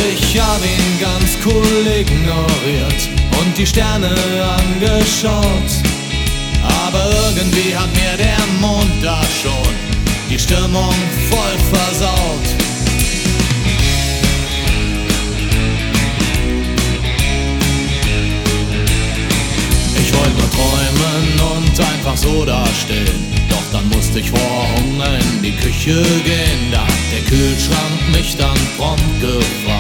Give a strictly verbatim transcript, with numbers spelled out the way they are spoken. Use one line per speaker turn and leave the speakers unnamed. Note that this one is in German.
Ich hab ihn ganz cool ignoriert und die Sterne angeschaut. Aber irgendwie hat mir der Mond da schon die Stimmung voll versaut. Ich wollte nur träumen und einfach so dastehen, doch dann musste ich vor Hunger in die Küche gehen. Da hat der Kühlschrank mich dann prompt gefragt: